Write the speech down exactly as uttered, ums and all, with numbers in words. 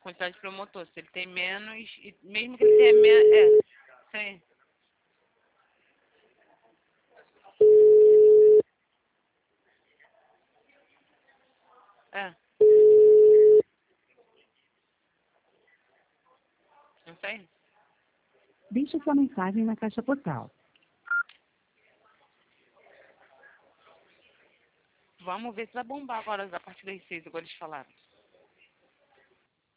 quantidade de promotor. Se ele tem menos, e mesmo que ele tenha menos, é, isso aí. É. Não sei. Deixe sua mensagem na caixa postal. Vamos ver se vai bombar agora, a partir das seis, agora eles falaram.